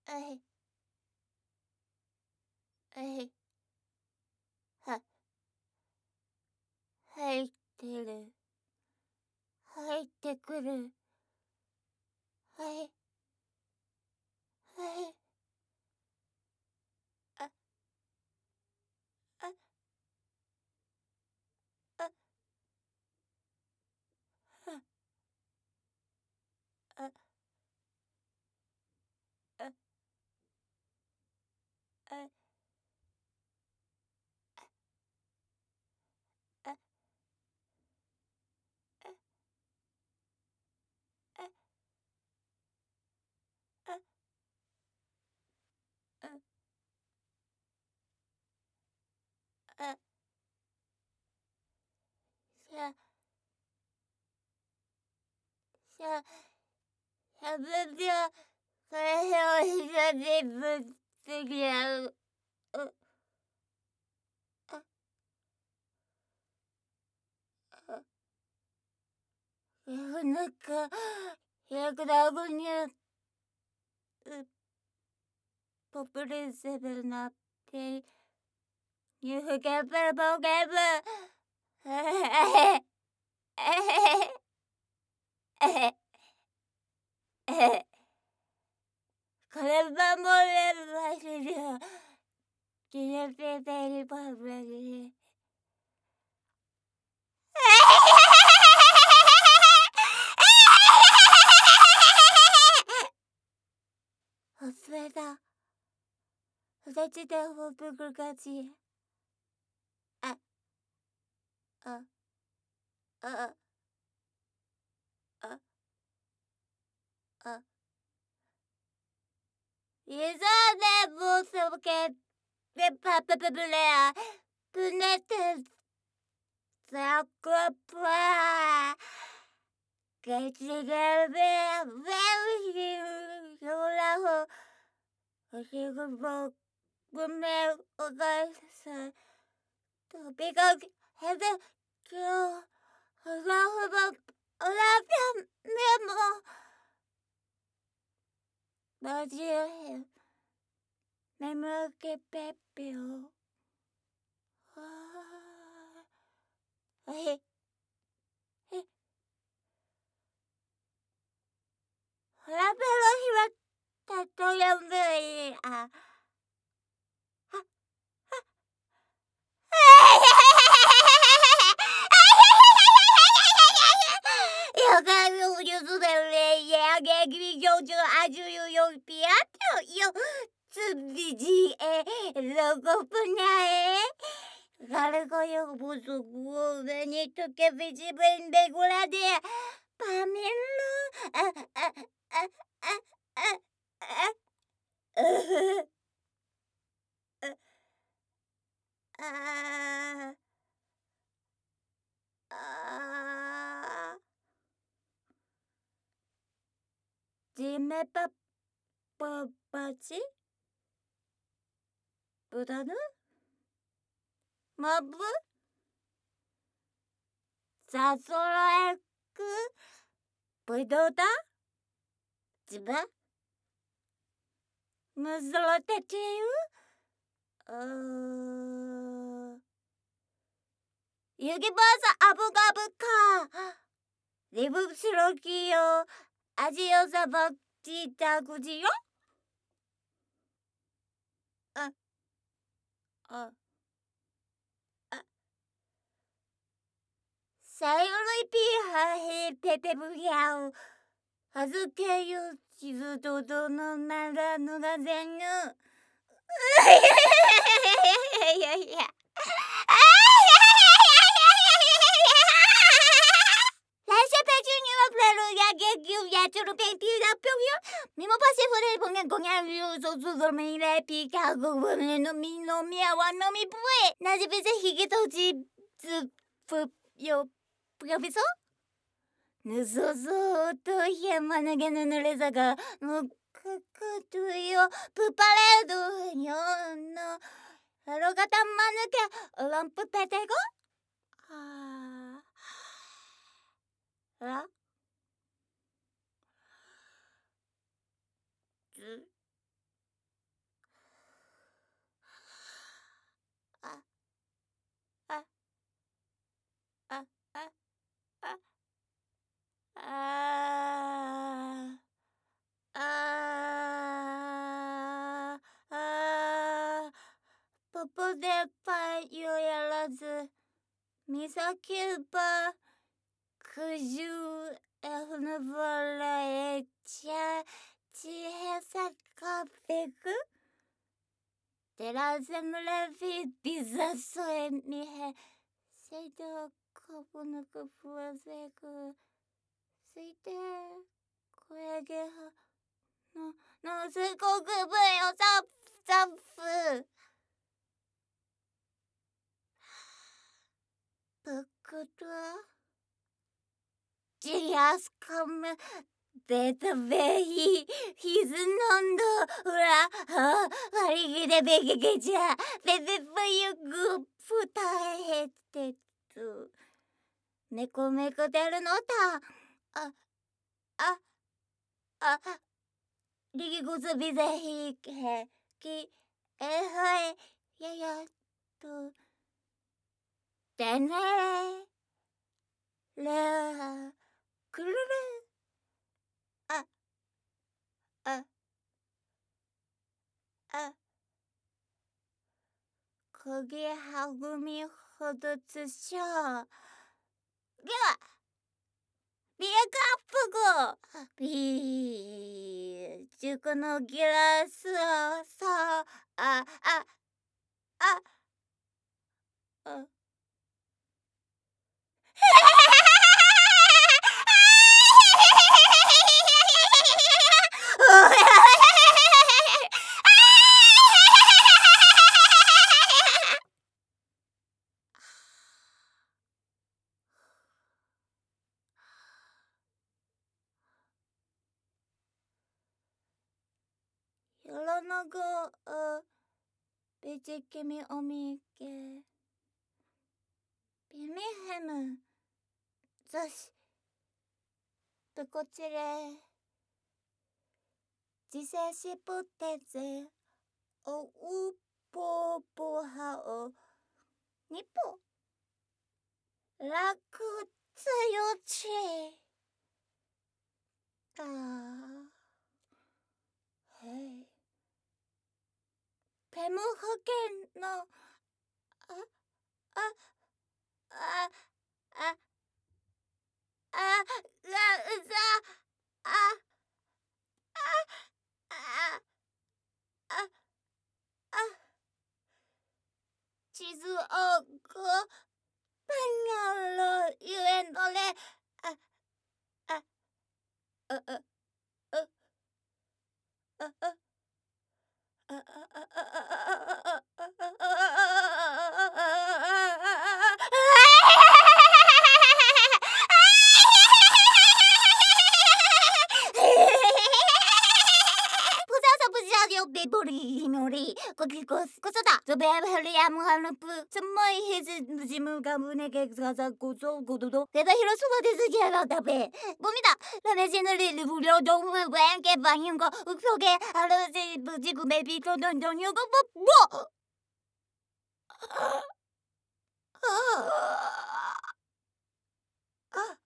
はい。はい。は、入ってる。入ってくる。はい。はい。あ、あ、あ、あ、あ、あ、あ、あ、あ、あ、あ、しゃ、しゃ、しゃぶりょ、それを一緒にぶつけ合う。あ、あ、なんか、100ポプリセブンなって、ニューケープルポケブ。これはもれましょ。キレペペリポプリ。おめだ。二つでホプグガチ。あ、あ、あ、あ、あ。いざね、もうそけ、で、パパパブレア、プネテ、ザコプラ、ゲチゲルベア、ベルヒル、ヨラホ、おしぐぼ、ごめん、おだいさ、とびが、へべ、きょう、ほらほら、おらぴゃん、めも、マジへ、めむけぺっぴょ。あへ、へ、ほらべろひは、たとやぶい、あ、は、よかよゆずでれやげぎびぎょうじゅあじゅゆよぴあとよつびじえろこぷにゃえがれこよぼそくおべにとけびじべんべごらでパメンロあああああああじめぱぱぱちぶだぬまぶさそらえくぶどうだじぶむずろてちゆぎばさあぶがぶかリブシロキよあじよさばちたくじよあああさよりぴはへぺぺぶやうはずけよしずとどのならぬがぜぬいやいやMi mo pase fuera pongan con el so su dormir pica go no mi no mi awa no mi pue na je pese hige to ji zu pu yo pu piso nu so so to ye manage no no le zaga noくくとよプパレードよのハロガタマヌケランプペテゴあらずここでパイをやらず、見先ばくじゅうFのバラへちゃちへさかべくテラゼムレビビザソエミヘセイドカブヌクプワゼクセイデコエゲハのすこくぶよザフブクドジヤスカムベタベヒヒズノンドウラハリギデベゲゲジャベベブユグプタヘテツネコメコデルノタあリギゴズビゼヒヘキエハエヤヤとテネレレクルルあこぎはぐみほどつしょう。では、ビアカップゴビー、塾のギラスをさあ、여러나가 비지키미 오미게 비미햄은 자시 부코치레 지세시 포테즈 오우포포하오 니포 라쿠츠요치 헤이ペムハケンの地図をこペンヤルゆえのれコソだゾベヘリアムハルプスマイヘズムジムガムネゲザザゴゾゴドドデバヒロソワデズギャラダベゴミだラメジヌリルブリョドンウェンケバヒンゴウフョゲアルジブジグメビトドンドンヨゴボボ